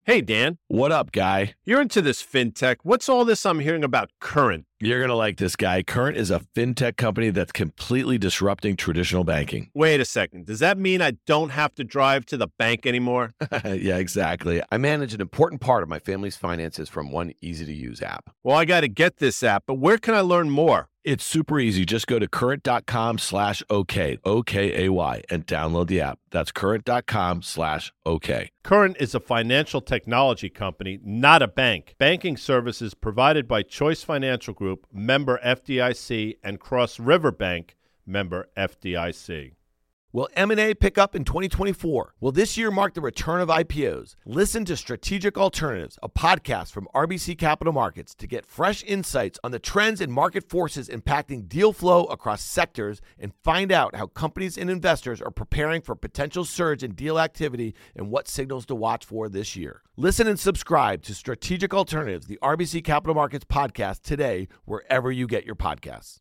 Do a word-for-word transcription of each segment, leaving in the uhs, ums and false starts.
Hey, Dan. What up, guy? You're into this fintech. What's all this I'm hearing about Current? You're going to like this guy. Current is a fintech company that's completely disrupting traditional banking. Wait a second. Does that mean I don't have to drive to the bank anymore? Yeah, exactly. I manage an important part of my family's finances from one easy-to-use app. Well, I got to get this app, but where can I learn more? It's super easy. Just go to current.com slash OK, O K A Y, and download the app. That's current.com slash OK. Current is a financial technology company, not a bank. Banking services provided by Choice Financial Group, member F D I C, and Cross River Bank, member F D I C. Will M and A pick up in twenty twenty-four? Will this year mark the return of I P Os? Listen to Strategic Alternatives, a podcast from R B C Capital Markets, to get fresh insights on the trends and market forces impacting deal flow across sectors, and find out how companies and investors are preparing for potential surge in deal activity and what signals to watch for this year. Listen and subscribe to Strategic Alternatives, the R B C Capital Markets podcast, today, wherever you get your podcasts.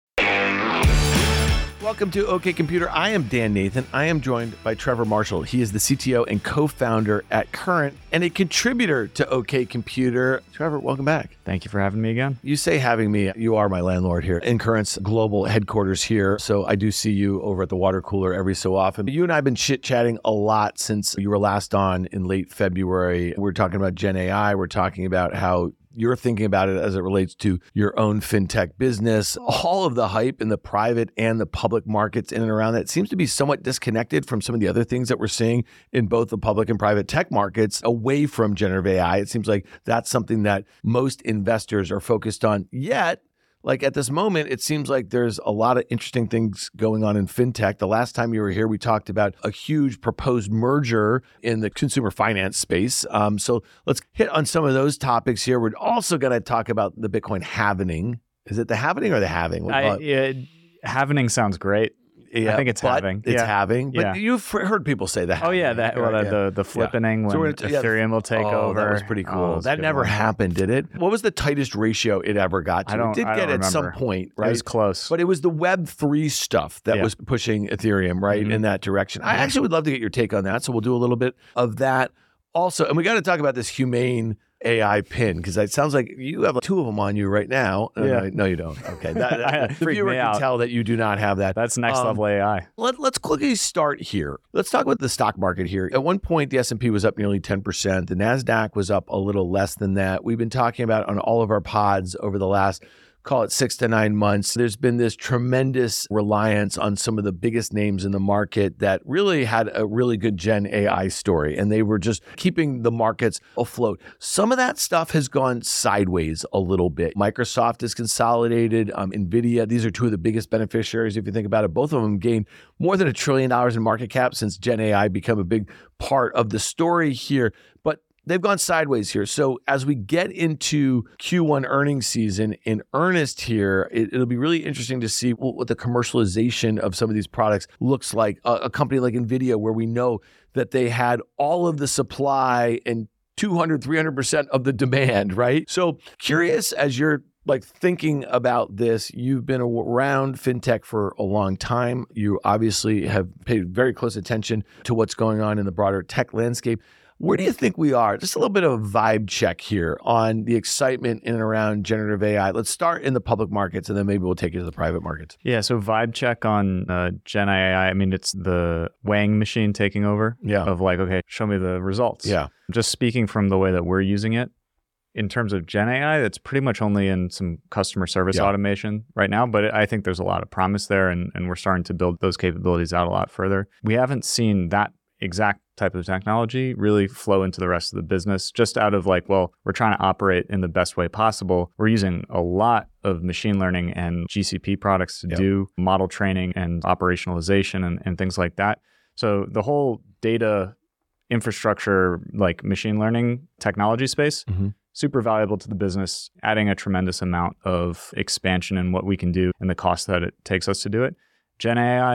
Welcome to OK Computer. I am Dan Nathan. I am joined by Trevor Marshall. He is the C T O and co-founder at Current and a contributor to OK Computer. Trevor, welcome back. Thank you for having me again. You say having me. You are my landlord here in Current's global headquarters here. So I do see you over at the water cooler every so often. You and I have been chit-chatting a lot since you were last on in late February. We're talking about Gen A I. We're talking about how you're thinking about it as it relates to your own fintech business. All of the hype in the private and the public markets in and around that seems to be somewhat disconnected from some of the other things that we're seeing in both the public and private tech markets away from generative A I. It seems like that's something that most investors are focused on. Yet, like at this moment, it seems like there's a lot of interesting things going on in fintech. The last time you were here, we talked about a huge proposed merger in the consumer finance space. Um, so let's hit on some of those topics here. We're also going to talk about the Bitcoin halvening. Is it the halvening or the halving? I, yeah, halvening sounds great. Yeah, I think it's halving. It's yeah. halving. But yeah. you've hheard people say that. Oh, yeah. That, well, yeah. the, the flippening yeah. when so we're gonna, Ethereum yeah. will take oh, over. That was pretty cool. Oh, that never one. happened, did it? What was the tightest ratio it ever got to? I don't, it did I get don't at some remember. point, right? It was close. But it was the Web three stuff that yeah. was pushing Ethereum, right, mm-hmm. in that direction. I actually would love to get your take on that. So we'll do a little bit of that also. And we got to talk about this humane A I pin, because it sounds like you have two of them on you right now. Uh, Yeah. no, no, you don't. Okay. That, that, the viewer can out. tell that you do not have that. That's next um, level A I. Let, let's quickly start here. Let's talk about the stock market here. At one point, the S and P was up nearly ten percent. The NASDAQ was up a little less than that. We've been talking about on all of our pods over the last, call it six to nine months, there's been this tremendous reliance on some of the biggest names in the market that really had a really good Gen A I story, and they were just keeping the markets afloat. Some of that stuff has gone sideways a little bit. Microsoft is consolidated, um, NVIDIA, these are two of the biggest beneficiaries if you think about it. Both of them gained more than a trillion dollars in market cap since Gen A I became a big part of the story here. But they've gone sideways here. So as we get into Q one earnings season in earnest here, it, it'll be really interesting to see what, what the commercialization of some of these products looks like. A, a company like NVIDIA, where we know that they had all of the supply and two hundred, three hundred percent of the demand, right? So curious, as you're like thinking about this, you've been around fintech for a long time. You obviously have paid very close attention to what's going on in the broader tech landscape. Where do you think we are? Just a little bit of a vibe check here on the excitement in and around generative A I. Let's start in the public markets, and then maybe we'll take you to the private markets. Yeah, so vibe check on uh, Gen A I. I mean, it's the weighing machine taking over yeah. of like, okay, show me the results. Yeah. Just speaking from the way that we're using it, in terms of Gen A I, that's pretty much only in some customer service yeah. automation right now, but I think there's a lot of promise there, and, and we're starting to build those capabilities out a lot further. We haven't seen that exact type of technology really flow into the rest of the business, just out of like, well, we're trying to operate in the best way possible. We're using a lot of machine learning and G C P products to yep. do model training and operationalization and, and things like that. So the whole data infrastructure, like machine learning technology space, mm-hmm. super valuable to the business, adding a tremendous amount of expansion in what we can do and the cost that it takes us to do it. Gen A I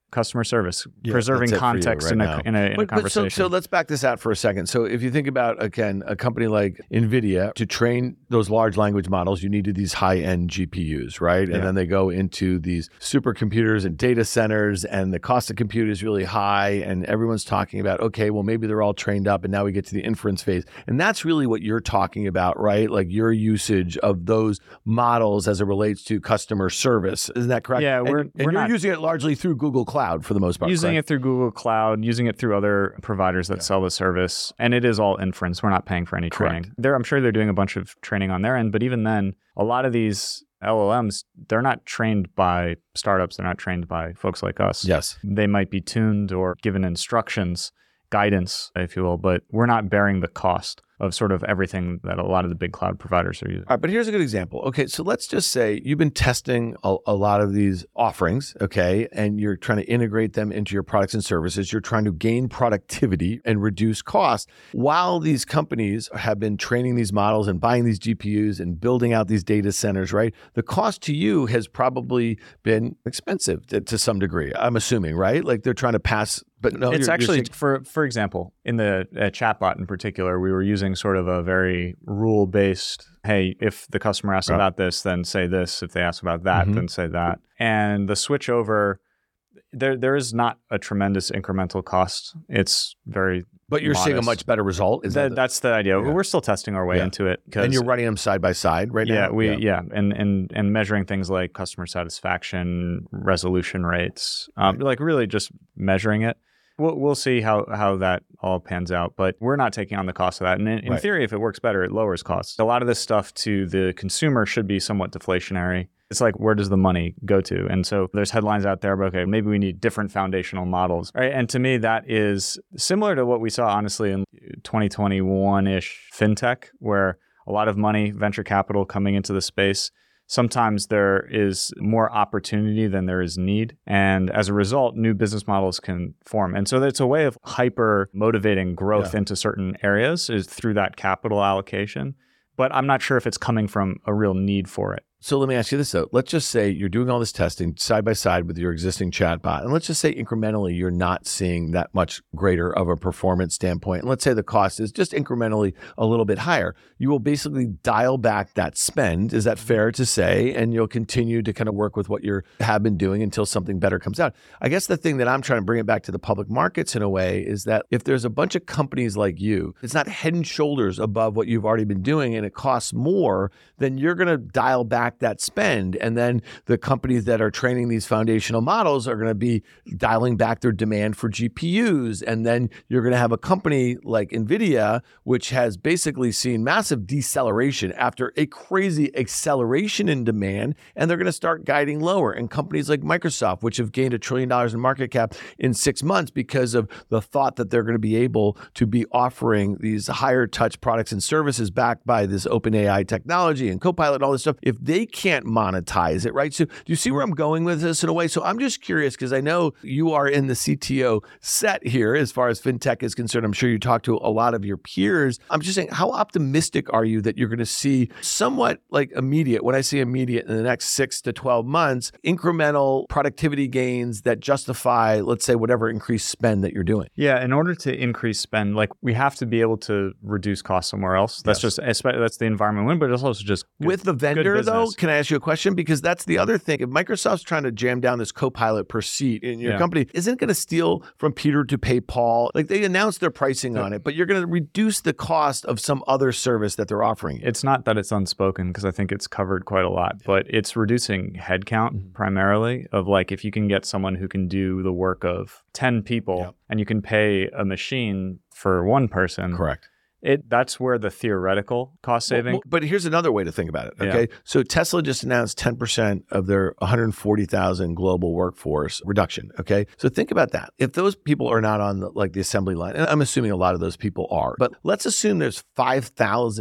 customer service, Yeah, preserving that's it for you context right in, a, now. in a in a But, but so, conversation. so let's back this out for a second. So if you think about, again, a company like NVIDIA, to train those large language models, you needed these high-end G P Us, right? And Yeah. then they go into these supercomputers and data centers, and the cost of compute is really high, and everyone's talking about, okay, well, maybe they're all trained up, and now we get to the inference phase. And that's really what you're talking about, right? Like your usage of those models as it relates to customer service. Isn't that correct? Yeah, And- we're- and, we're you're not- using it largely through Google Cloud for the most part. using correct? it through Google Cloud, using it through other providers that sell the service, and it is all inference. We're not paying for any Correct. training. They're, I'm sure they're doing a bunch of training on their end, but even then, a lot of these L L Ms, they're not trained by startups. They're not trained by folks like us. Yes. They might be tuned or given instructions, guidance, if you will, but we're not bearing the cost of sort of everything that a lot of the big cloud providers are using. All right, but here's a good example. Okay, so let's just say you've been testing a, a lot of these offerings, okay, and you're trying to integrate them into your products and services. You're trying to gain productivity and reduce costs while these companies have been training these models and buying these G P Us and building out these data centers, right? The cost to you has probably been expensive to, to some degree, I'm assuming, right? Like they're trying to pass, but no, it's you're- you're actually saying- for for example, in the uh, chatbot in particular, we were using sort of a very rule based. Hey, if the customer asks Yeah. about this, then say this. If they ask about that, Mhm. then say that. And the switch over, there there is not a tremendous incremental cost. It's very but you're seeing a modest. much better result. Is that, that, the- that's the idea. Yeah. We're still testing our way Yeah. into it. 'cause- and you're running them side by side right yeah, now? we yeah, and and and measuring things like customer satisfaction, resolution rates, um, like really just measuring it. We'll we'll see how how that all pans out, but we're not taking on the cost of that. And in, in Right. theory, if it works better, it lowers costs. A lot of this stuff to the consumer should be somewhat deflationary. It's like, where does the money go to? And so there's headlines out there about, okay, maybe we need different foundational models, right? And to me, that is similar to what we saw, honestly, in twenty twenty-one-ish fintech, where a lot of money, venture capital coming into the space. Sometimes there is more opportunity than there is need. And as a result, new business models can form. And so it's a way of hyper motivating growth Yeah. into certain areas is through that capital allocation. But I'm not sure if it's coming from a real need for it. So let me ask you this though. Let's just say you're doing all this testing side by side with your existing chatbot. And let's just say incrementally you're not seeing that much greater of a performance standpoint. And let's say the cost is just incrementally a little bit higher. You will basically dial back that spend. Is that fair to say? And you'll continue to kind of work with what you have been doing until something better comes out. I guess the thing that I'm trying to bring it back to the public markets in a way is that if there's a bunch of companies like you, it's not head and shoulders above what you've already been doing and it costs more, then you're going to dial back that spend. And then the companies that are training these foundational models are going to be dialing back their demand for G P Us. And then you're going to have a company like NVIDIA, which has basically seen massive deceleration after a crazy acceleration in demand. And they're going to start guiding lower. And companies like Microsoft, which have gained a trillion dollars in market cap in six months because of the thought that they're going to be able to be offering these higher touch products and services backed by this OpenAI technology and Copilot and all this stuff, if they can't monetize it, right? So do you see where I'm going with this in a way? So I'm just curious because I know you are in the C T O set here as far as fintech is concerned. I'm sure you talk to a lot of your peers. I'm just saying, how optimistic are you that you're going to see somewhat like immediate, when I say immediate in the next six to twelve months, incremental productivity gains that justify, let's say, whatever increased spend that you're doing? Yeah, in order to increase spend, like we have to be able to reduce costs somewhere else. That's Yes. just espe- that's the environment win, but it's also just good, With the vendor, good though, business. can I ask you a question? Because that's the other thing. If Microsoft's trying to jam down this Copilot per seat in your Yeah. company, isn't going to steal from Peter to pay Paul. Like they announced their pricing on it, but you're going to reduce the cost of some other service that they're offering you. It's not that it's unspoken because I think it's covered quite a lot, but it's reducing headcount Mm-hmm. primarily of like if you can get someone who can do the work of ten people Yep. and you can pay a machine for one person. Correct. It that's where the theoretical cost saving. Well, but here's another way to think about it. Yeah. Okay. So Tesla just announced ten percent of their one hundred forty thousand global workforce reduction. Okay. So think about that. If those people are not on the, like the assembly line, and I'm assuming a lot of those people are, but let's assume there's five thousand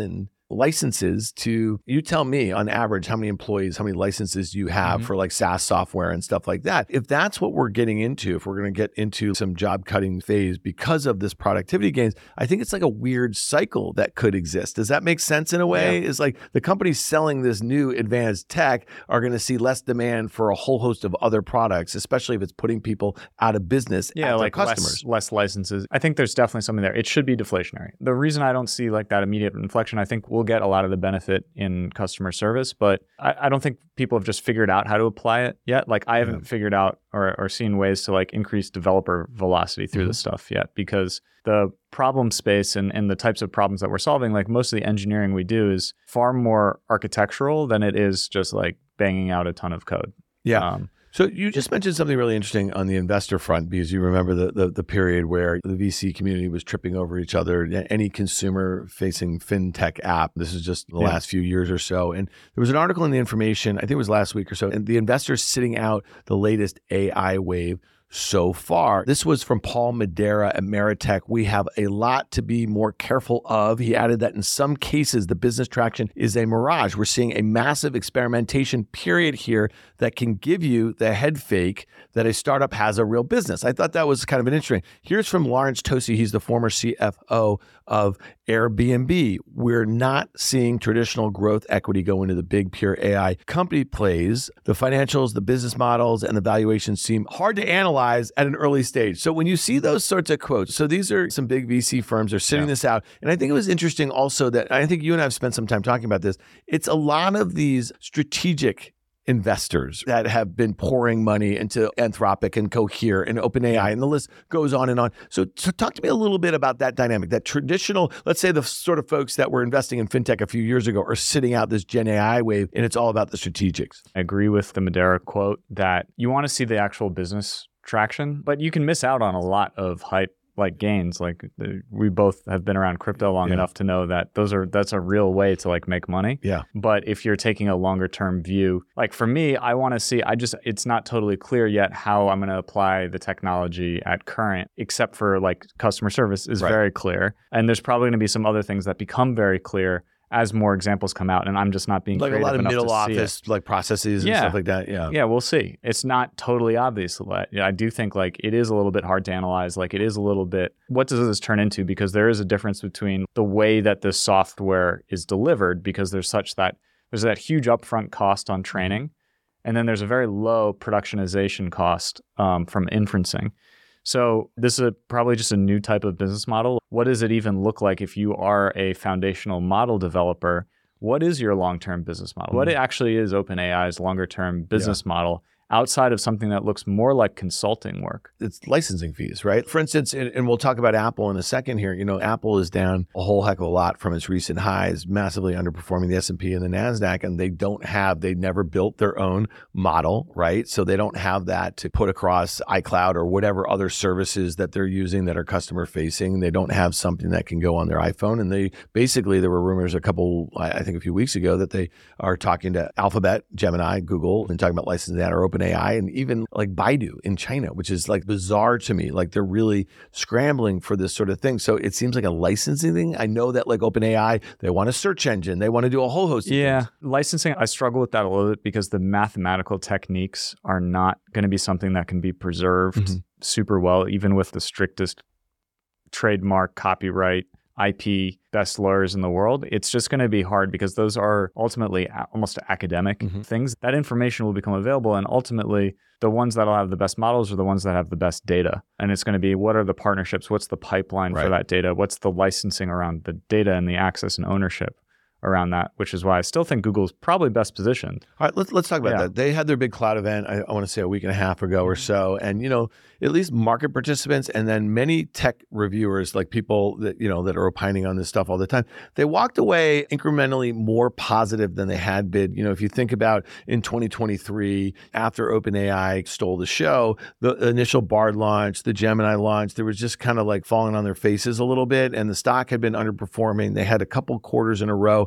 licenses to, you tell me on average, how many employees, how many licenses do you have mm-hmm. for like SaaS software and stuff like that. If that's what we're getting into, if we're going to get into some job cutting phase because of this productivity gains, I think it's like a weird cycle that could exist. Does that make sense in a way? Yeah. It's like the companies selling this new advanced tech are going to see less demand for a whole host of other products, especially if it's putting people out of business yeah, at like their customers. Less, less licenses. I think there's definitely something there. It should be deflationary. The reason I don't see like that immediate inflection, I think we'll get a lot of the benefit in customer service, but I, I don't think people have just figured out how to apply it yet. Like I haven't yeah. figured out or, or seen ways to like increase developer velocity through mm-hmm. this stuff yet, because the problem space and, and the types of problems that we're solving, like most of the engineering we do is far more architectural than it is just like banging out a ton of code. Yeah. Um, So you just mentioned something really interesting on the investor front, because you remember the, the the period where the V C community was tripping over each other. Any consumer-facing fintech app, this is just the yeah. last few years or so. And there was an article in The Information, I think it was last week or so, and the investors sitting out the latest A I wave so far. This was from Paul Madera at Meritech. We have a lot to be more careful of. He added that in some cases, the business traction is a mirage. We're seeing a massive experimentation period here that can give you the head fake that a startup has a real business. I thought that was kind of an interesting. Here's from Lawrence Tosi. He's the former C F O of Airbnb. We're not seeing traditional growth equity go into the big pure A I company plays. The financials, the business models, and the valuations seem hard to analyze at an early stage. So when you see those sorts of quotes, so these are some big V C firms are sitting yeah. this out. And I think it was interesting also that, I think you and I have spent some time talking about this. It's a lot of these strategic investors that have been pouring money into Anthropic and Cohere and OpenAI, and the list goes on and on. So, so talk to me a little bit about that dynamic, that traditional, let's say the sort of folks that were investing in fintech a few years ago are sitting out this Gen A I wave, and it's all about the strategics. I agree with the Madera quote that you want to see the actual business traction, but you can miss out on a lot of hype like gains. Like the, we both have been around crypto long yeah. enough to know that those are that's a real way to like make money. Yeah. But if you're taking a longer term view, like for me, I want to see, I just, it's not totally clear yet how I'm going to apply the technology at current, except for like customer service is right. very clear. And there's probably going to be some other things that become very clear as more examples come out, and I'm just not being like creative a lot of enough middle to office see it. like processes and yeah. stuff like that. Yeah, yeah, we'll see. It's not totally obvious. I do think like it is a little bit hard to analyze. Like it is a little bit. What does this turn into? Because there is a difference between the way that the software is delivered, because there's such that there's that huge upfront cost on training, and then there's a very low productionization cost um, from inferencing. So this is a, probably just a new type of business model. What does it even look like if you are a foundational model developer? What is your long-term business model? Mm-hmm. What actually is OpenAI's longer-term business yeah. model outside of something that looks more like consulting work? It's licensing fees, right? For instance, and, and we'll talk about Apple in a second here. You know, Apple is down a whole heck of a lot from its recent highs, massively underperforming the S and P and the NASDAQ, and they don't have, they never built their own model, right? So they don't have that to put across iCloud or whatever other services that they're using that are customer facing. They don't have something that can go on their iPhone. And they basically, there were rumors a couple, I think a few weeks ago, that they are talking to Alphabet, Gemini, Google, and talking about licensing that or open A I, and even like Baidu in China, which is like bizarre to me. Like they're really scrambling for this sort of thing. So it seems like a licensing thing. I know that like OpenAI, they want a search engine. They want to do a whole host of yeah. things. Licensing, I struggle with that a little bit because the mathematical techniques are not going to be something that can be preserved mm-hmm. super well, even with the strictest trademark, copyright, I P, best lawyers in the world. It's just going to be hard because those are ultimately a- almost academic mm-hmm. things. That information will become available, and ultimately the ones that'll have the best models are the ones that have the best data. And it's going to be, what are the partnerships? What's the pipeline right. for that data? What's the licensing around the data and the access and ownership around that, which is why I still think Google's probably best positioned. All right, let's let's talk about yeah. that. They had their big cloud event, I, I want to say a week and a half ago or so. And, you know, at least market participants and then many tech reviewers, like people that, you know, that are opining on this stuff all the time, they walked away incrementally more positive than they had been. You know, if you think about in twenty twenty-three, after OpenAI stole the show, the initial Bard launch, the Gemini launch, there was just kind of like falling on their faces a little bit, and the stock had been underperforming. They had a couple quarters in a row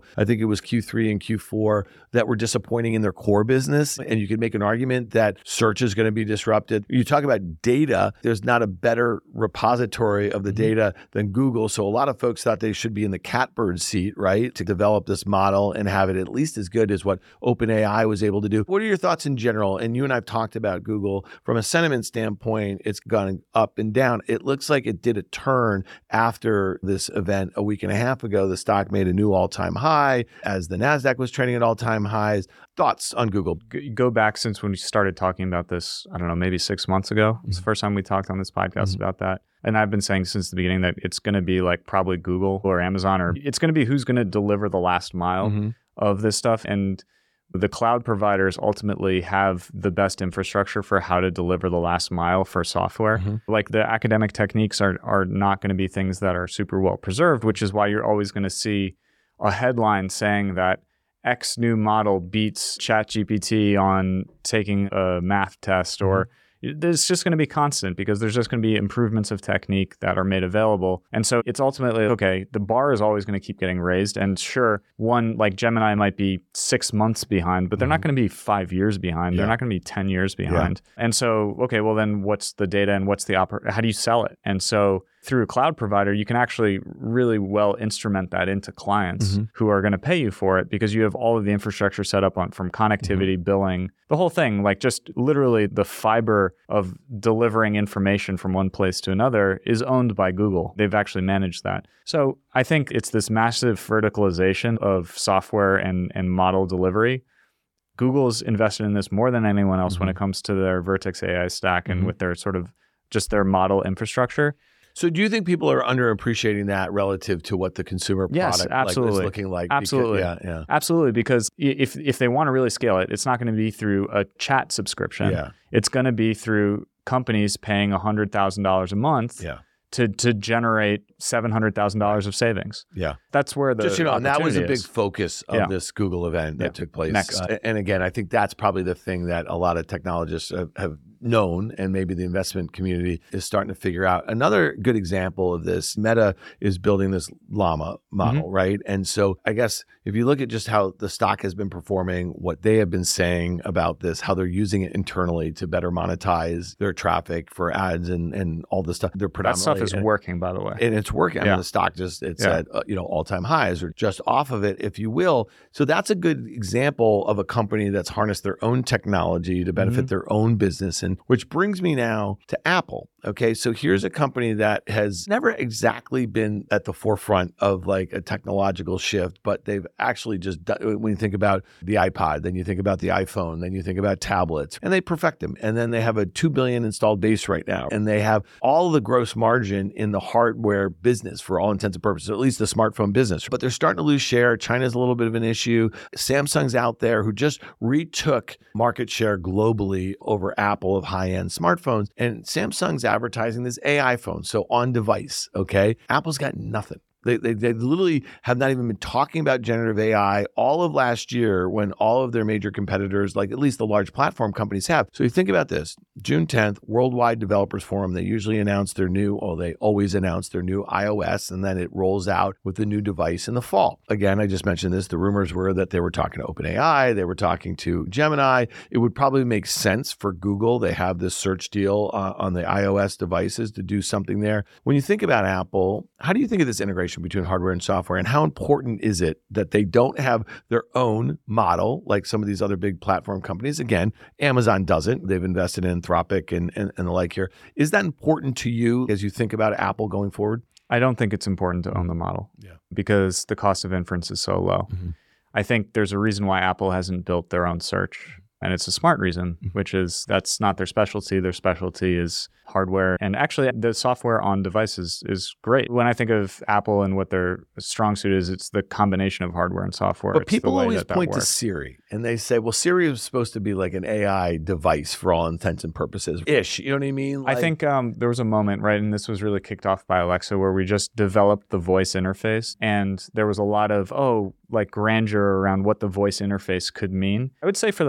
ago, I think it was Q three and Q four, that were disappointing in their core business. And you could make an argument that search is going to be disrupted. You talk about data, there's not a better repository of the mm-hmm. data than Google. So a lot of folks thought they should be in the catbird seat, right, to develop this model and have it at least as good as what OpenAI was able to do. What are your thoughts in general? And you and I have talked about Google. From a sentiment standpoint, it's gone up and down. It looks like it did a turn after this event a week and a half ago. The stock made a new all-time high as the NASDAQ was trading at all-time highs. Thoughts on Google? Go back since when we started talking about this, I don't know, maybe six months ago. It's the first time we talked on this podcast mm-hmm. about that. And I've been saying since the beginning that it's going to be like probably Google or Amazon, or it's going to be who's going to deliver the last mile mm-hmm. of this stuff. And the cloud providers ultimately have the best infrastructure for how to deliver the last mile for software. Mm-hmm. Like the academic techniques are are not going to be things that are super well preserved, which is why you're always going to see a headline saying that X new model beats ChatGPT on taking a math test, mm-hmm. or it's just going to be constant because there's just going to be improvements of technique that are made available. And so it's ultimately, okay, the bar is always going to keep getting raised. And sure, one like Gemini might be six months behind, but they're mm-hmm. not going to be five years behind. Yeah. They're not going to be ten years behind. Yeah. And so, okay, well then what's the data and what's the oper- how do you sell it? And so through a cloud provider, you can actually really well instrument that into clients mm-hmm. who are going to pay you for it because you have all of the infrastructure set up on from connectivity, mm-hmm. billing, the whole thing, like just literally the fiber of delivering information from one place to another is owned by Google. They've actually managed that. So I think it's this massive verticalization of software and, and model delivery. Google's invested in this more than anyone else mm-hmm. when it comes to their Vertex A I stack and mm-hmm. with their sort of just their model infrastructure. So do you think people are underappreciating that relative to what the consumer yes, product absolutely. Like, is looking like? Absolutely. Because, yeah, yeah. Absolutely. Because if if they want to really scale it, it's not going to be through a chat subscription. Yeah. It's going to be through companies paying one hundred thousand dollars a month yeah. to to generate seven hundred thousand dollars of savings. Yeah. That's where the Just, you know, and that was a big is. focus of yeah. this Google event that yeah. took place. Next. Uh, and again, I think that's probably the thing that a lot of technologists have, have known, and maybe the investment community is starting to figure out. Another good example of this, Meta is building this Llama model, mm-hmm. right? And so I guess if you look at just how the stock has been performing, what they have been saying about this, how they're using it internally to better monetize their traffic for ads and, and all this stuff. They're predominantly, that stuff is and, working, by the way. And it's working. I yeah. mean, the stock just, it's yeah. at, uh, you know, all-time highs or just off of it, if you will. So that's a good example of a company that's harnessed their own technology to benefit mm-hmm. their own business. And which brings me now to Apple. Okay, so here's a company that has never exactly been at the forefront of like a technological shift, but they've actually just done, when you think about the iPod, then you think about the iPhone, then you think about tablets, and they perfect them. And then they have a two billion installed base right now. And they have all the gross margin in the hardware business for all intents and purposes, at least the smartphone business. But they're starting to lose share. China's a little bit of an issue. Samsung's out there who just retook market share globally over Apple of high-end smartphones. And Samsung's advertising this A I phone, so on device, okay? Apple's got nothing. They, they they literally have not even been talking about generative A I all of last year when all of their major competitors, like at least the large platform companies have. So you think about this, June tenth, Worldwide Developers Forum, they usually announce their new, oh, they always announce their new iOS, and then it rolls out with the new device in the fall. Again, I just mentioned this, the rumors were that they were talking to OpenAI, they were talking to Gemini. It would probably make sense for Google. They have this search deal uh, on the iOS devices to do something there. When you think about Apple, how do you think of this integration between hardware and software, and how important is it that they don't have their own model like some of these other big platform companies? Again, Amazon doesn't. They've invested in Anthropic and, and, and the like here. Is that important to you as you think about Apple going forward? I don't think it's important to own the model yeah. because the cost of inference is so low. Mm-hmm. I think there's a reason why Apple hasn't built their own search. And it's a smart reason, which is that's not their specialty. Their specialty is hardware. And actually, the software on devices is great. When I think of Apple and what their strong suit is, it's the combination of hardware and software. But it's people the way always that that point works. to Siri, and they say, well, Siri is supposed to be like an A I device for all intents and purposes. Ish, you know what I mean? Like, I think um, there was a moment, right, and this was really kicked off by Alexa, where we just developed the voice interface. And there was a lot of, oh, like grandeur around what the voice interface could mean. I would say for the most part,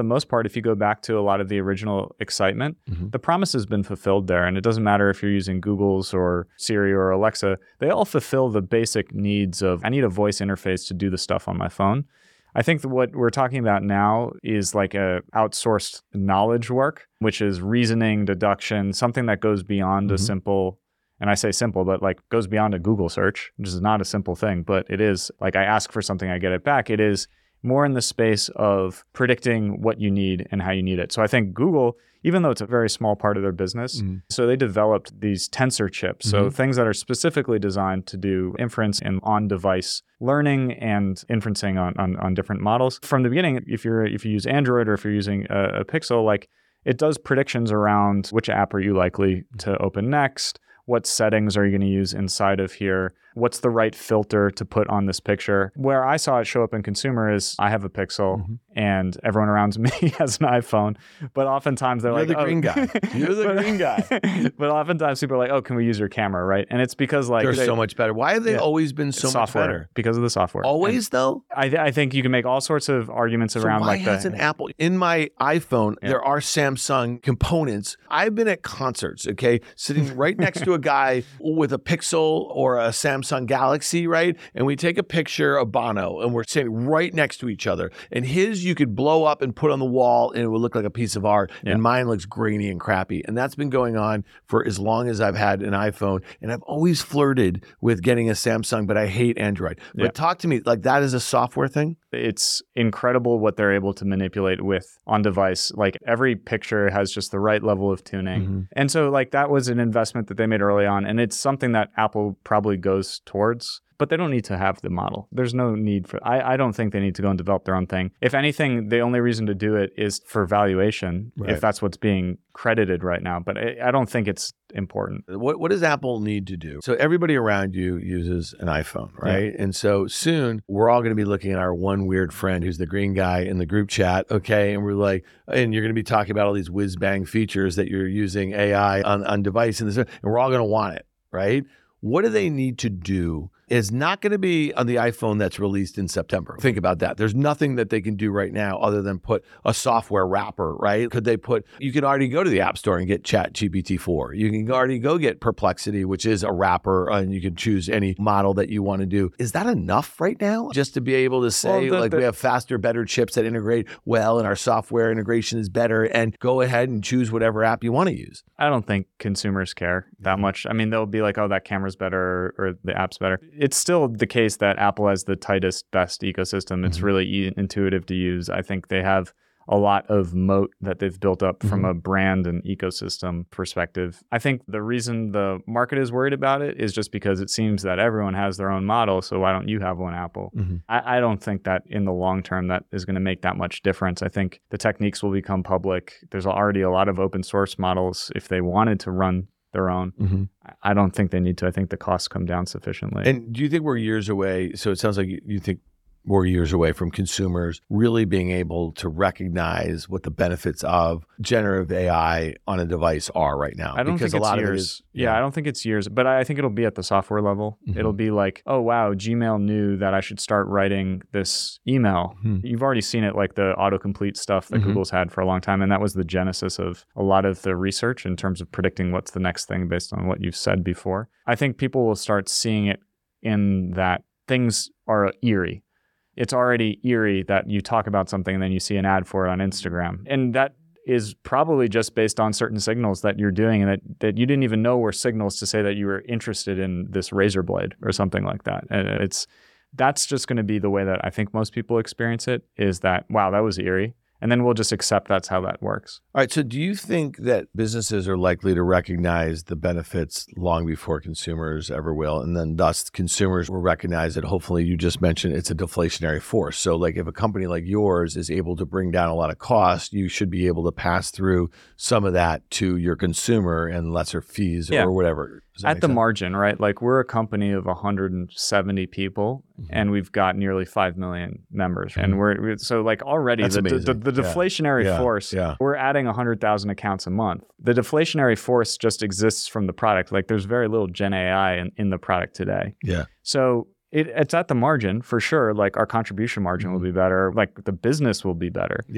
part, if you go back to a lot of the original excitement, Mhm. the promise has been fulfilled there. And it doesn't matter if you're using Google's or Siri or Alexa, they all fulfill the basic needs of, I need a voice interface to do the stuff on my phone. I think that what we're talking about now is like a outsourced knowledge work, which is reasoning, deduction, something that goes beyond Mhm. a simple, and I say simple, but like goes beyond a Google search, which is not a simple thing, but it is like I ask for something, I get it back. It is more in the space of predicting what you need and how you need it. So I think Google, even though it's a very small part of their business, Mhm. so they developed these tensor chips. So Mhm. things that are specifically designed to do inference and on-device learning and inferencing on, on, on different models. From the beginning, if you're if you use Android or if you're using a, a Pixel, like it does predictions around which app are you likely to open next, what settings are you going to use inside of here, what's the right filter to put on this picture. Where I saw it show up in consumer is I have a Pixel Mhm. and everyone around me has an iPhone, but oftentimes they're You're like, the oh. green guy. You're the but, green guy. But oftentimes people are like, oh, can we use your camera, right? And it's because like They're they- so much better. Why have they Yeah. always been so it's much software, better? because of the software. Always, though? And I, th- I think you can make all sorts of arguments So around why like hasn't the Apple? In my iPhone, Yeah. there are Samsung components. I've been at concerts, okay, sitting right next to a guy with a Pixel or a Samsung Galaxy, right? And we take a picture of Bono and we're sitting right next to each other. And his you could blow up and put on the wall and it would look like a piece of art. Yeah. And mine looks grainy and crappy. And that's been going on for as long as I've had an iPhone. And I've always flirted with getting a Samsung, but I hate Android. But Yeah. talk to me, like that is a software thing? it's incredible what they're able to manipulate with on device. Like every picture has just the right level of tuning. Mhm. And so like that was an investment that they made early on. And it's something that Apple probably goes towards, but they don't need to have the model. There's no need for, I, I don't think they need to go and develop their own thing. If anything, the only reason to do it is for valuation, Right. if that's what's being credited right now. But I, I don't think it's important. What what does Apple need to do? So everybody around you uses an iPhone, right? And so soon we're all going to be looking at our one weird friend who's the green guy in the group chat, okay? And we're like, and you're going to be talking about all these whiz bang features that you're using A I on, on device, and, this, and we're all going to want it, right? What do they need to do? It's not going to be on the iPhone that's released in September. Think about that. There's nothing that they can do right now other than put a software wrapper, right? Could they put, you can already go to the App Store and get Chat G P T four. You can already go get Perplexity, which is a wrapper, and you can choose any model that you want to do. Is that enough right now just to be able to say, Well, the- like, the- we have faster, better chips that integrate well, and our software integration is better, and go ahead and choose whatever app you want to use? I don't think consumers care that much. I mean, they'll be like, oh, that camera's better or the app's better. It's still the case that Apple has the tightest, best ecosystem. It's Mhm. really e- intuitive to use. I think they have a lot of moat that they've built up from Mhm. a brand and ecosystem perspective. I think the reason the market is worried about it is just because it seems that everyone has their own model. So why don't you have one, Apple? Mhm. I, I don't think that in the long term that is going to make that much difference. I think the techniques will become public. There's already a lot of open source models if they wanted to run their own. Mm-hmm. I- I don't think they need to. I think the costs come down sufficiently. And do you think we're years away? So it sounds like you, you think we're years away from consumers really being able to recognize what the benefits of generative A I on a device are right now. I don't because think a it's lot years. of it is, yeah, I don't think it's years, but I think it'll be at the software level. Mhm. It'll be like, oh, wow, Gmail knew that I should start writing this email. Hmm. You've already seen it, like the autocomplete stuff that Mhm. Google's had for a long time. And that was the genesis of a lot of the research in terms of predicting what's the next thing based on what you've said before. I think people will start seeing it in that things are eerie. It's already eerie that you talk about something and then you see an ad for it on Instagram. And that is probably just based on certain signals that you're doing and that, that you didn't even know were signals to say that you were interested in this razor blade or something like that. And it's that's just going to be the way that I think most people experience it, is that, wow, that was eerie. And then we'll just accept that's how that works. All right. So do you think that businesses are likely to recognize the benefits long before consumers ever will? And then thus consumers will recognize that hopefully you just mentioned it's a deflationary force. So like if a company like yours is able to bring down a lot of cost, you should be able to pass through some of that to your consumer and lesser fees Yeah. or whatever. Does that At make the sense? margin, right? Like we're a company of one hundred seventy people Mhm. and we've got nearly five million members. Mhm. And we're, we're- so like already That's the, the, amazing. the, the Yeah. deflationary Yeah. force, Yeah. we're adding one hundred thousand accounts a month. The deflationary force just exists from the product. Like there's very little Gen A I in, in the product today. Yeah. So it, it's at the margin for sure. Like our contribution margin Mhm. will be better. Like the business will be better. Yeah.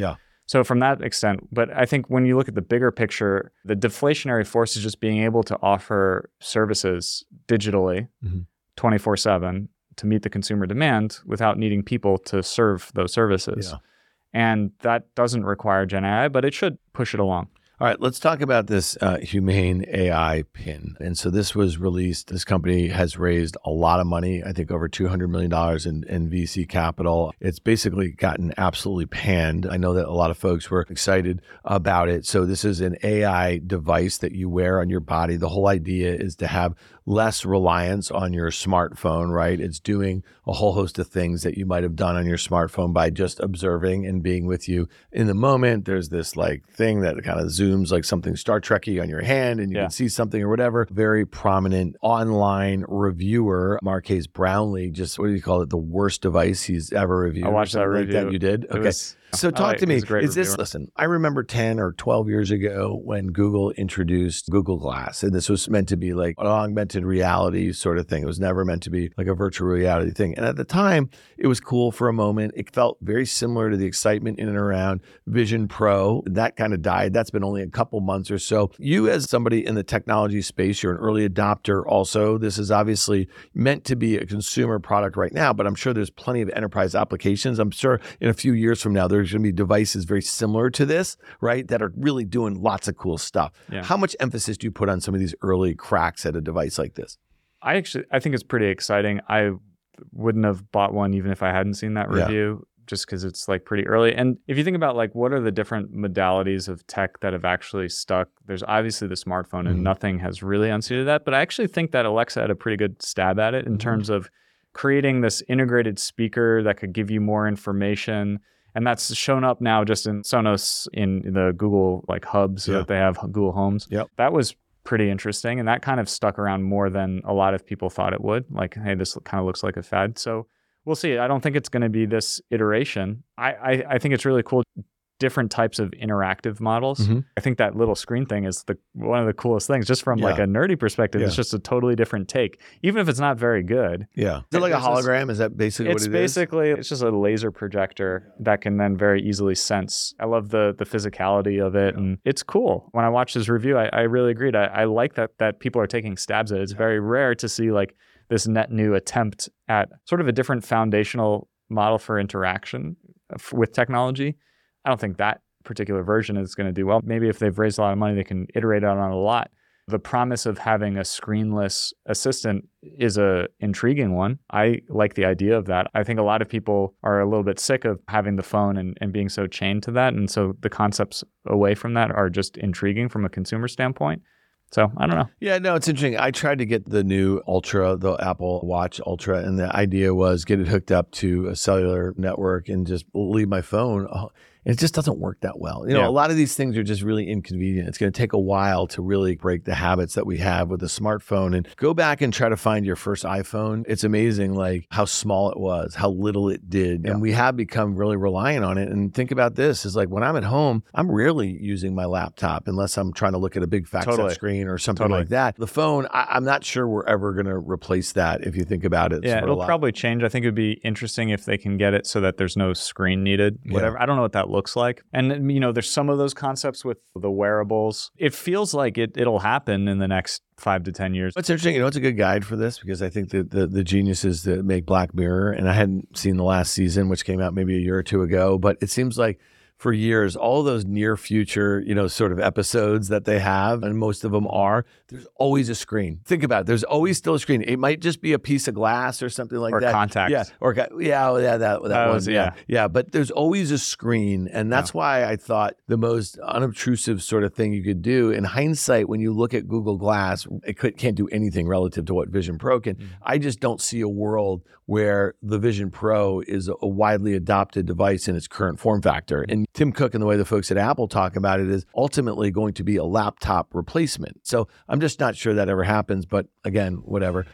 So from that extent, but I think when you look at the bigger picture, the deflationary force is just being able to offer services digitally mm-hmm. twenty-four seven to meet the consumer demand without needing people to serve those services. Yeah. And that doesn't require Gen A I, but it should push it along. All right, let's talk about this uh, Humane A I pin. And so this was released. This company has raised a lot of money, I think over two hundred million dollars in, in V C capital. It's basically gotten absolutely panned. I know that a lot of folks were excited about it. So this is an A I device that you wear on your body. The whole idea is to have less reliance on your smartphone, right? It's doing a whole host of things that you might have done on your smartphone by just observing and being with you in the moment. There's this like thing that kind of zooms like something Star Trek-y on your hand and you yeah. can see something or whatever. Very prominent online reviewer, Marques Brownlee, just what do you call it? The worst device he's ever reviewed. I watched that review. Like that you did? It okay. Was- So talk oh, to me. Is reviewer. this, listen, I remember ten or twelve years ago when Google introduced Google Glass, and this was meant to be like an augmented reality sort of thing. It was never meant to be like a virtual reality thing. And at the time, it was cool for a moment. It felt very similar to the excitement in and around Vision Pro. That kind of died. That's been only a couple months or so. You as somebody in the technology space, you're an early adopter also. This is obviously meant to be a consumer product right now, but I'm sure there's plenty of enterprise applications. I'm sure in a few years from now, there's going to be devices very similar to this, right, that are really doing lots of cool stuff. Yeah. How much emphasis do you put on some of these early cracks at a device like this? I actually, I think it's pretty exciting. I wouldn't have bought one even if I hadn't seen that review, yeah. just because it's like pretty early. And if you think about like what are the different modalities of tech that have actually stuck, there's obviously the smartphone, mm-hmm. and nothing has really unseated that. But I actually think that Alexa had a pretty good stab at it in mm-hmm. terms of creating this integrated speaker that could give you more information. And that's shown up now just in Sonos in, in the Google like hubs yeah. that they have, Google Homes. Yep. That was pretty interesting. And that kind of stuck around more than a lot of people thought it would. Like, hey, this kind of looks like a fad. So we'll see. I don't think it's going to be this iteration. I, I, I think it's really cool. Different types of interactive models. Mm-hmm. I think that little screen thing is the one of the coolest things. Just from yeah. like a nerdy perspective, yeah. it's just a totally different take, even if it's not very good. Yeah, is it like a hologram? Is that basically what it is? It's basically it's just a laser projector that can then very easily sense. I love the the physicality of it, yeah. and it's cool. When I watched this review, I, I really agreed. I, I like that that people are taking stabs at it. It's yeah. very rare to see like this net new attempt at sort of a different foundational model for interaction with technology. I don't think that particular version is going to do well. Maybe if they've raised a lot of money, they can iterate on it a lot. The promise of having a screenless assistant is a intriguing one. I like the idea of that. I think a lot of people are a little bit sick of having the phone and, and being so chained to that. And so the concepts away from that are just intriguing from a consumer standpoint. So I don't know. Yeah, no, it's interesting. I tried to get the new Ultra, the Apple Watch Ultra, and the idea was get it hooked up to a cellular network and just leave my phone. Oh, it just doesn't work that well. You know, yeah. a lot of these things are just really inconvenient. It's going to take a while to really break the habits that we have with a smartphone. And go back and try to find your first iPhone. It's amazing like how small it was, how little it did. Yeah. And we have become really reliant on it. And think about this is like when I'm at home, I'm rarely using my laptop unless I'm trying to look at a big fact totally. set screen or something totally. like that. The phone, I, I'm not sure we're ever going to replace that if you think about it. Yeah, it'll probably change. I think it would be interesting if they can get it so that there's no screen needed, whatever. Yeah. I don't know what that looks like. And, you know, there's some of those concepts with the wearables. It feels like it, it'll happen in the next five to ten years. What's interesting, you know, it's a good guide for this because I think that the, the geniuses that make Black Mirror, and I hadn't seen the last season, which came out maybe a year or two ago, but it seems like for years, all those near future, you know, sort of episodes that they have, and most of them are, there's always a screen. Think about it. There's always still a screen. It might just be a piece of glass or something like or that. Or contacts. Yeah. Or, yeah, oh, yeah, that, that, that was, one. Yeah. yeah. Yeah. But there's always a screen. And that's yeah. why I thought the most unobtrusive sort of thing you could do in hindsight, when you look at Google Glass, it could, can't do anything relative to what Vision Pro can. Mm-hmm. I just don't see a world where the Vision Pro is a widely adopted device in its current form factor. And Tim Cook and the way the folks at Apple talk about it is ultimately going to be a laptop replacement. So I'm just not sure that ever happens, but again, whatever.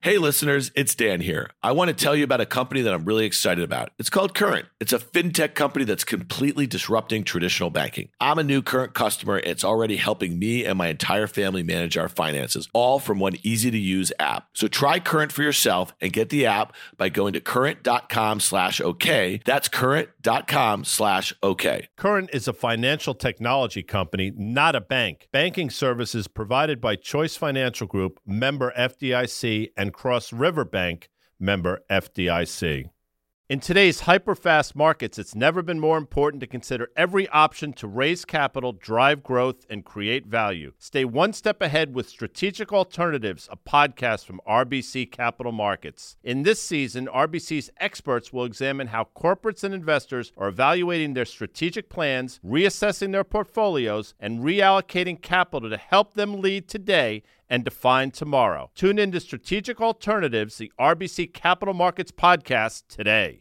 Hey listeners, it's Dan here. I want to tell you about a company that I'm really excited about. It's called Current. It's a fintech company that's completely disrupting traditional banking. I'm a new Current customer. And it's already helping me and my entire family manage our finances, all from one easy-to-use app. So try Current for yourself and get the app by going to current.com slash OK. That's current.com slash OK. Current is a financial technology company, not a bank. Banking services provided by Choice Financial Group, member F D I C, and Cross River Bank, member F D I C. In today's hyper-fast markets, it's never been more important to consider every option to raise capital, drive growth, and create value. Stay one step ahead with Strategic Alternatives, a podcast from R B C Capital Markets. In this season, R B C's experts will examine how corporates and investors are evaluating their strategic plans, reassessing their portfolios, and reallocating capital to help them lead today and define tomorrow. Tune in to Strategic Alternatives, the R B C Capital Markets podcast today.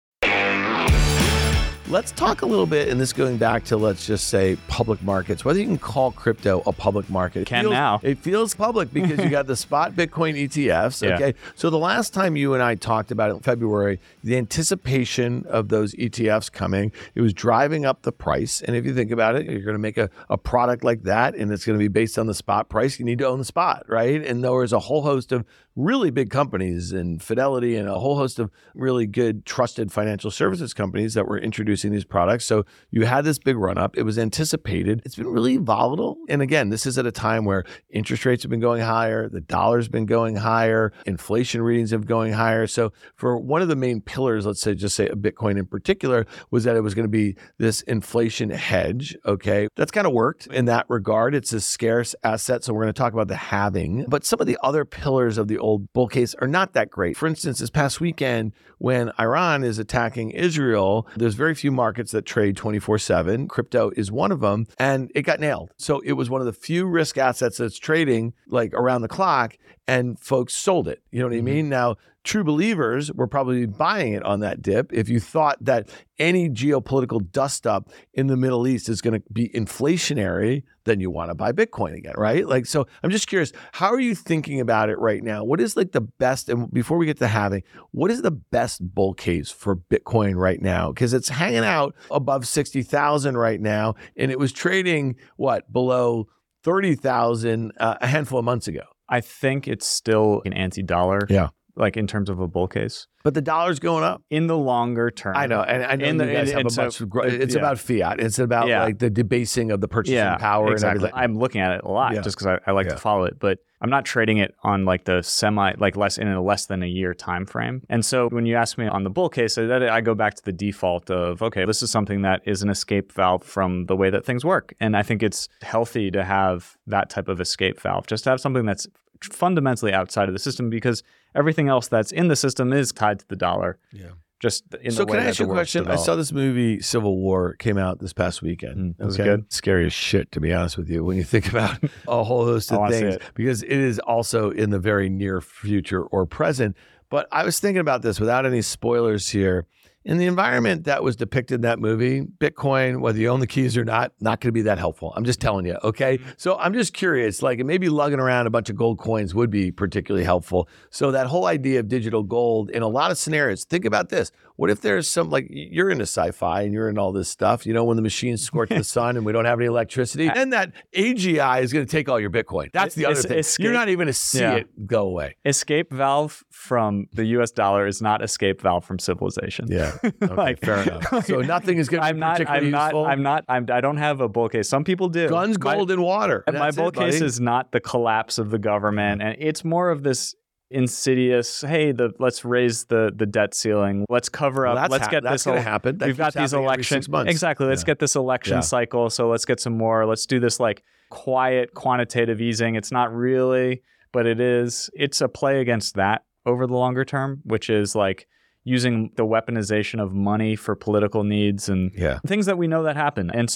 Let's talk a little bit, and this going back to, let's just say, public markets, whether you can call crypto a public market. It Can feels, now. It feels public because you got the spot Bitcoin E T Fs. Yeah. Okay. So the last time you and I talked about it in February, the anticipation of those E T Fs coming, it was driving up the price. And if you think about it, you're going to make a, a product like that, and it's going to be based on the spot price. You need to own the spot, right? And there was a whole host of really big companies and Fidelity and a whole host of really good, trusted financial services companies that were introducing these products. So you had this big run up. It was anticipated. It's been really volatile. And again, this is at a time where interest rates have been going higher. The dollar's been going higher. Inflation readings have been going higher. So for one of the main pillars, let's say, just say Bitcoin in particular, was that it was going to be this inflation hedge. Okay. That's kind of worked in that regard. It's a scarce asset. So we're going to talk about the halving. But some of the other pillars of the old bull case are not that great. For instance, this past weekend, when Iran is attacking Israel, there's very few markets that trade twenty-four seven. Crypto is one of them, and it got nailed. So it was one of the few risk assets that's trading like around the clock, and folks sold it. You know what mm-hmm. I mean? Now, true believers were probably buying it on that dip. If you thought that any geopolitical dust up in the Middle East is going to be inflationary, then you want to buy Bitcoin again, right? Like, so I'm just curious, how are you thinking about it right now? What is like the best, and before we get to halving, what is the best bull case for Bitcoin right now? Because it's hanging out above sixty thousand right now, and it was trading, what, below thirty thousand uh, a handful of months ago. I think it's still an anti-dollar. Yeah. Like in terms of a bull case. But the dollar's going up. In the longer term. I know. And I know in you the, guys in, have a so, much, gro- it's yeah. about fiat. It's about yeah. like the debasing of the purchasing yeah, power exactly. and everything. I'm looking at it a lot yeah. just because I, I like yeah. to follow it. But I'm not trading it on like the semi, like less in a less than a year time frame. And so when you ask me on the bull case, I, I go back to the default of, okay, this is something that is an escape valve from the way that things work. And I think it's healthy to have that type of escape valve, just to have something that's fundamentally outside of the system, because everything else that's in the system is tied to the dollar. Yeah. Just in so the way can I that ask you the a world's question? developed. I saw this movie Civil War came out this past weekend. Mm, was okay? it good? Scary as shit, to be honest with you, when you think about a whole host I of wanna see things, it. because it is also in the very near future or present. But I was thinking about this without any spoilers here. In the environment that was depicted in that movie, Bitcoin, whether you own the keys or not, not going to be that helpful. I'm just telling you, okay? Mm-hmm. So I'm just curious, like maybe lugging around a bunch of gold coins would be particularly helpful. So that whole idea of digital gold in a lot of scenarios, think about this. What if there's some, like you're into sci-fi and you're in all this stuff, you know, when the machines scorch the sun and we don't have any electricity, then that A G I is going to take all your Bitcoin. That's the other Es- thing. escape- You're not even going to see Yeah. it go away. Escape valve from the U S dollar is not escape valve from civilization. Yeah. Okay, Like- fair enough. So nothing is going to I'm be not. particularly I'm not. useful. I'm not. I'm. I don't have a bull case. Some people do. Guns, My- gold, and water. And my That's bull it, case buddy. is not the collapse of the government, and it's more of this insidious. Hey, the let's raise the the debt ceiling. Let's cover Well, up. that's let's ha- get that's this. gonna el- happen. That We've got keeps these happening every elections. six months. Exactly. Let's Yeah. get this election Yeah. cycle. So let's get some more. Let's do this like quiet quantitative easing. It's not really, but it is. It's a play against that over the longer term, which is like using the weaponization of money for political needs and Yeah. things that we know that happen. And so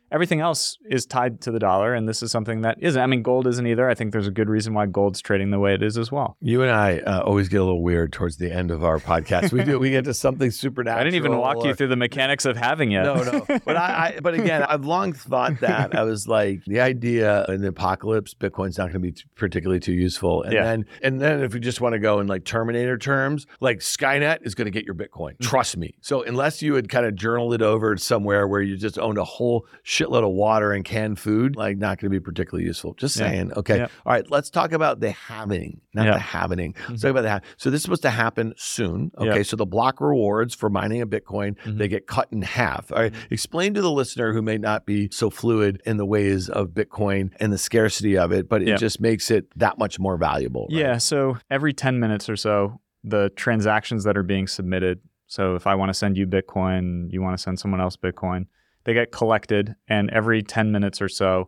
everything else is tied to the dollar, and this is something that isn't. I mean, gold isn't either. I think there's a good reason why gold's trading the way it is as well. You and I uh, always get a little weird towards the end of our podcast. We do. We get to something supernatural. I didn't even walk or, you through the mechanics of having yet. No, no. But I, I, but again, I've long thought that. I was like, the idea in the apocalypse, Bitcoin's not going to be t- particularly too useful. And Yeah. then, and then if you just want to go in like Terminator terms, like Skynet is going to get your Bitcoin. Trust me. So unless you had kind of journaled it over somewhere where you just owned a whole shitload of water and canned food, like not going to be particularly useful. Just Yeah. saying. Okay. Yeah. All right. Let's talk about the halving, not Yeah. the halvening. Let's talk about the halving. So this is supposed to happen soon. Okay. Yeah. So the block rewards for mining a Bitcoin, Mhm. they get cut in half. All right. Explain to the listener who may not be so fluid in the ways of Bitcoin and the scarcity of it, but it Yeah. just makes it that much more valuable. Right? Yeah. So every ten minutes or so, the transactions that are being submitted. So if I want to send you Bitcoin, you want to send someone else Bitcoin, they get collected. And every ten minutes or so,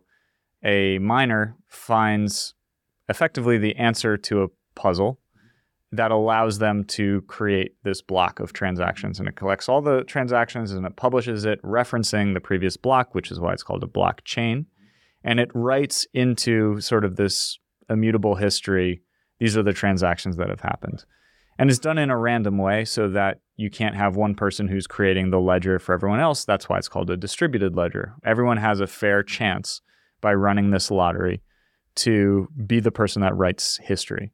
a miner finds effectively the answer to a puzzle that allows them to create this block of transactions. And it collects all the transactions and it publishes it referencing the previous block, which is why it's called a blockchain. And it writes into sort of this immutable history, these are the transactions that have happened. And it's done in a random way so that you can't have one person who's creating the ledger for everyone else. That's why it's called a distributed ledger. Everyone has a fair chance by running this lottery to be the person that writes history.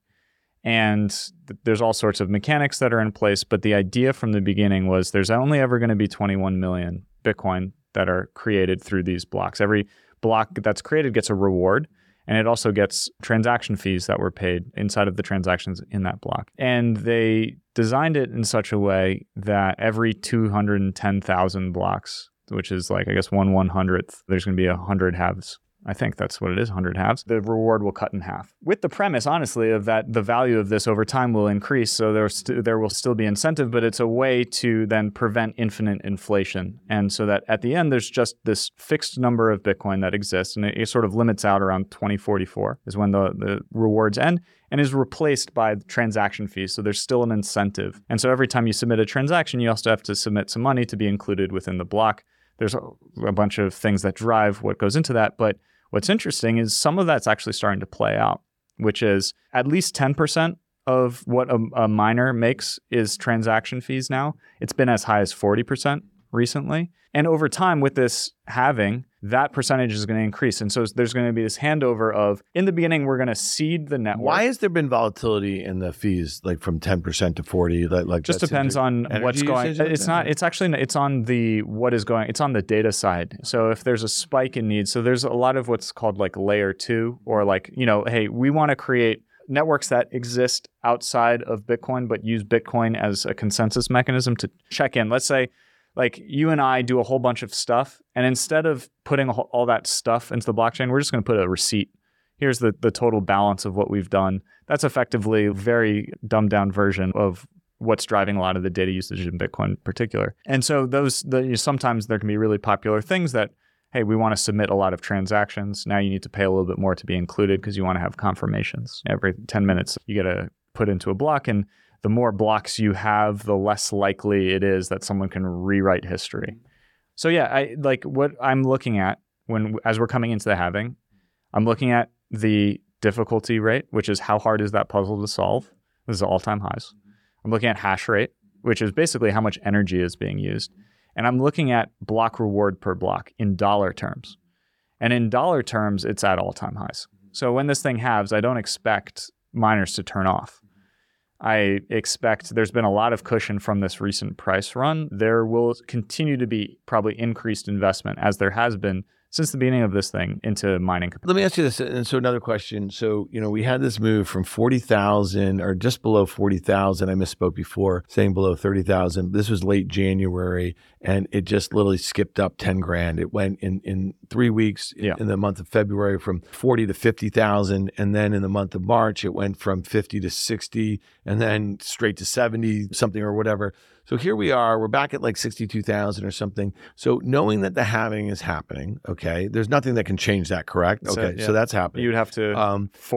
And th- there's all sorts of mechanics that are in place, but the idea from the beginning was there's only ever going to be twenty-one million Bitcoin that are created through these blocks. Every block that's created gets a reward, and it also gets transaction fees that were paid inside of the transactions in that block. And they designed it in such a way that every two hundred ten thousand blocks, which is like, I guess, one one hundredth, there's going to be one hundred halves. I think that's what it is, one hundred halves. The reward will cut in half. With the premise, honestly, of that the value of this over time will increase, so there st- there will still be incentive, but it's a way to then prevent infinite inflation. And so that at the end, there's just this fixed number of Bitcoin that exists, and it, it sort of limits out around twenty forty-four is when the, the rewards end, and is replaced by transaction fees. So there's still an incentive. And so every time you submit a transaction, you also have to submit some money to be included within the block. There's a, a bunch of things that drive what goes into that, but what's interesting is some of that's actually starting to play out, which is at least ten percent of what a, a miner makes is transaction fees now. It's been as high as forty percent recently. And over time with this halving, that percentage is going to increase. And so there's going to be this handover of, in the beginning, we're going to seed the network. Why has there been volatility in the fees, like from ten percent to forty? Like, like just that's depends inter- on energy what's going. usage like It's that? not. It's actually. It's on the what is going. It's on the data side. So if there's a spike in need, so there's a lot of what's called like layer two, or like, you know, hey, we want to create networks that exist outside of Bitcoin but use Bitcoin as a consensus mechanism to check in. Let's say, like, you and I do a whole bunch of stuff, and instead of putting a whole, all that stuff into the blockchain, we're just going to put a receipt. Here's the, the total balance of what we've done. That's effectively a very dumbed down version of what's driving a lot of the data usage in Bitcoin in particular. And so those the, you know, sometimes there can be really popular things that, hey, we want to submit a lot of transactions. Now you need to pay a little bit more to be included because you want to have confirmations. Every ten minutes, you get to put into a block, and the more blocks you have, the less likely it is that someone can rewrite history. So yeah, I like what I'm looking at when as we're coming into the halving, I'm looking at the difficulty rate, which is how hard is that puzzle to solve. This is all-time highs. I'm looking at hash rate, which is basically how much energy is being used. And I'm looking at block reward per block in dollar terms. And in dollar terms, it's at all-time highs. So when this thing halves, I don't expect miners to turn off. I expect there's been a lot of cushion from this recent price run. There will continue to be probably increased investment, as there has been since the beginning of this thing, into mining. Let me ask you this. And so another question. So, you know, we had this move from forty thousand or just below forty thousand. I misspoke before saying below thirty thousand. This was late January, and it just literally skipped up ten grand. It went in, in three weeks Yeah. in the month of February from forty to fifty thousand. And then in the month of March, it went from fifty to sixty and then straight to seventy something or whatever. So here we are, we're back at like sixty-two thousand or something. So knowing that the halving is happening, okay, there's nothing that can change that, correct? So, Okay, yeah. so that's happening. You'd have to Um, fork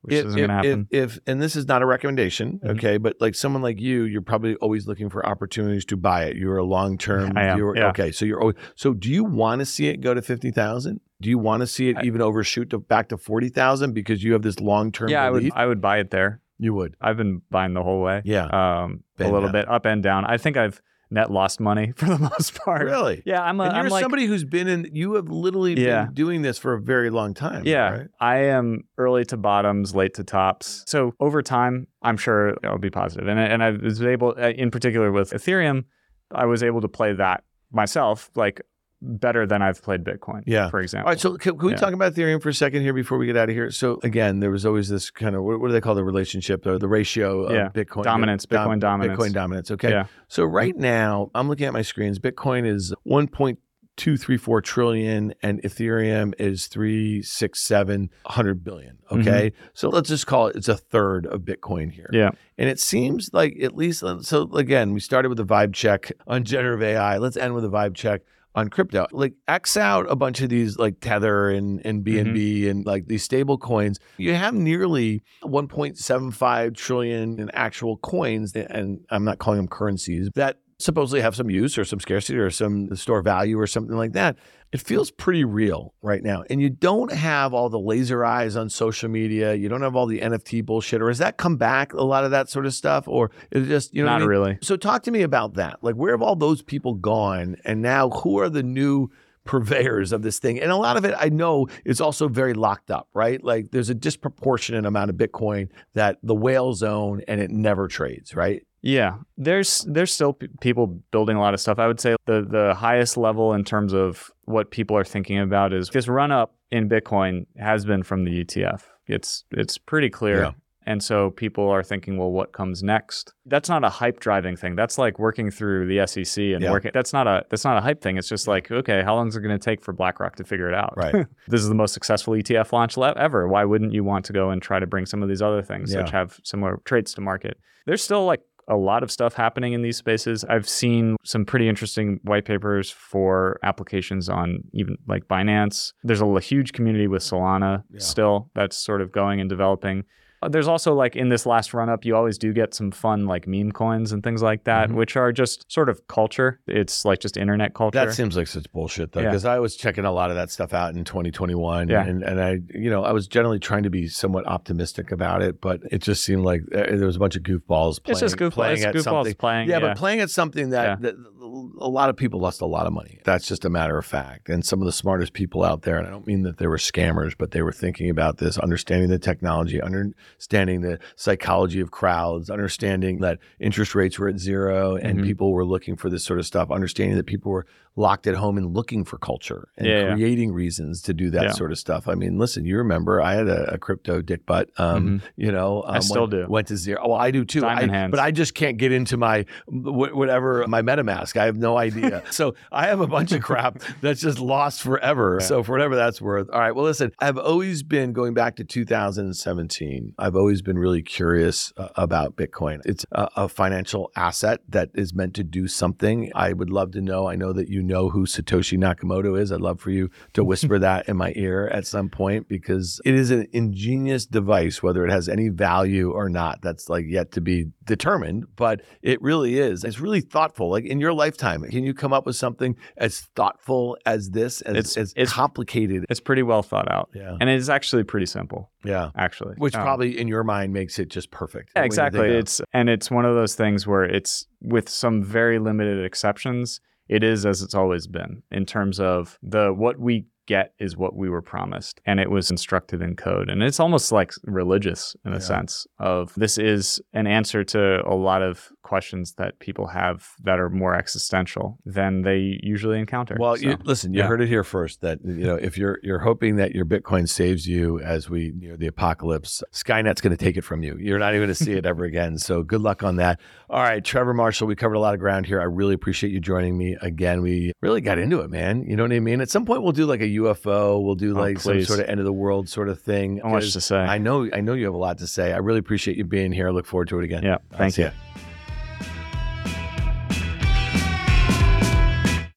which if, isn't if, going to happen. If, if and this is not a recommendation, Mhm. okay, but like someone like you, you're probably always looking for opportunities to buy it. You're a long term I am, viewer. yeah. Okay, so you're always, so do you want to see it go to fifty thousand? Do you want to see it I, even overshoot to back to forty thousand because you have this long term yeah, belief? I would I would buy it there. You would. I've been buying the whole way. Yeah. Um, a Bend little down. bit up and down. I think I've net lost money for the most part. Really? Yeah, I'm a, And you're I'm like, somebody who's been in, you have literally Yeah. been doing this for a very long time. yeah, Right? I am early to bottoms, late to tops. So over time, I'm sure I'll be positive. And I- and I was able, uh, in particular with Ethereum, I was able to play that myself, like better than I've played Bitcoin. Yeah. for example. All right, so can, can we Yeah. talk about Ethereum for a second here before we get out of here? So again, there was always this kind of, what, what do they call the relationship, or the ratio of Yeah. Bitcoin? Dominance, Bitcoin dominance. Bitcoin dominance, okay? Yeah. So right now, I'm looking at my screens. Bitcoin is one point two three four trillion and Ethereum is three six seven hundred billion, okay? So let's just call it, it's a third of Bitcoin here. Yeah. And it seems like at least, so again, we started with a vibe check on generative A I. Let's end with a vibe check on crypto. Like X out a bunch of these like Tether and, and B N B and like these stable coins. You have nearly one point seven five trillion in actual coins, and I'm not calling them currencies, that supposedly have some use or some scarcity or some store value or something like that. It feels pretty real right now. And you don't have all the laser eyes on social media. You don't have all the N F T bullshit. Or has that come back, a lot of that sort of stuff? Or is it just, you know, what I Not mean? really. So talk to me about that. Like, where have all those people gone? And now who are the new purveyors of this thing? And a lot of it, I know, is also very locked up, right? Like there's a disproportionate amount of Bitcoin that the whales own and it never trades, right? Yeah, there's there's still p- people building a lot of stuff. I would say the the highest level in terms of what people are thinking about is this run up in Bitcoin has been from the E T F. It's it's pretty clear. Yeah. And so people are thinking, well, what comes next? That's not a hype driving thing. That's like working through the S E C and Yeah. working. That's not a that's not a hype thing. It's just like, okay, how long is it going to take for BlackRock to figure it out? Right. This is the most successful E T F launch le- ever. Why wouldn't you want to go and try to bring some of these other things Yeah. which have similar traits to market? There's still like a lot of stuff happening in these spaces. I've seen some pretty interesting white papers for applications on even like Binance. There's a l- huge community with Solana Yeah. still that's sort of going and developing. Uh, There's also like in this last run up, you always do get some fun like meme coins and things like that, Mhm. which are just sort of culture. It's like just internet culture. That seems like such bullshit, though, Yeah. because I was checking a lot of that stuff out in twenty twenty-one, Yeah. and, and I, you know, I was generally trying to be somewhat optimistic about it, but it just seemed like uh, there was a bunch of goofballs playing, it's just goofball, playing it's at goofballs something. playing. Yeah, Yeah, but playing at something that, Yeah. that a lot of people lost a lot of money. That's just a matter of fact. And some of the smartest people out there, and I don't mean that they were scammers, but they were thinking about this, understanding the technology, understanding the psychology of crowds, understanding that interest rates were at zero and Mhm. people were looking for this sort of stuff, understanding that people were locked at home and looking for culture and Yeah, yeah. creating reasons to do that Yeah. sort of stuff. I mean, listen, you remember I had a, a crypto dick butt, um, Mhm. you know, um, I still went, do. went to zero. Well, I do too. Diamond I, hands. but I just can't get into my wh- whatever my MetaMask. I have no idea. So I have a bunch of crap that's just lost forever. Yeah. So for whatever that's worth. All right. Well, listen, I've always been going back to two thousand seventeen. I've always been really curious uh, about Bitcoin. It's a, a financial asset that is meant to do something. I would love to know. I know that you know who Satoshi Nakamoto is. I'd love for you to whisper that in my ear at some point, because it is an ingenious device, whether it has any value or not. That's like yet to be determined, but it really is. It's really thoughtful. Like in your lifetime, can you come up with something as thoughtful as this, as, It's- as it's- complicated? It's pretty well thought out. Yeah. And it's actually pretty simple, Yeah. actually. Which Um, probably in your mind makes it just perfect. Yeah, when you exactly. think of- It's and it's one of those things where it's with some very limited exceptions, it is as it's always been in terms of the what we get is what we were promised, and it was instructed in code. And it's almost like religious in a Yeah. sense of this is an answer to a lot of questions that people have that are more existential than they usually encounter. Well, So, you, listen, you yeah. heard it here first. That you know, if you're you're hoping that your Bitcoin saves you as we near the apocalypse, Skynet's going to take it from you. You're not even going to see it ever again. So good luck on that. All right, Trevor Marshall, we covered a lot of ground here. I really appreciate you joining me again. We really got into it, man. You know what I mean? At some point, we'll do like a U F O. We'll do Oh, like some please. sort of end of the world sort of thing. So much 'Cause to say. I know, I know you have a lot to say. I really appreciate you being here. I look forward to it again. Yeah, I'll thank see you. ya.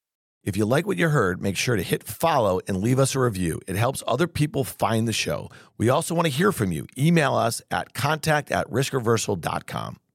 If you like what you heard, make sure to hit follow and leave us a review. It helps other people find the show. We also want to hear from you. Email us at contact at risk reversal dot com.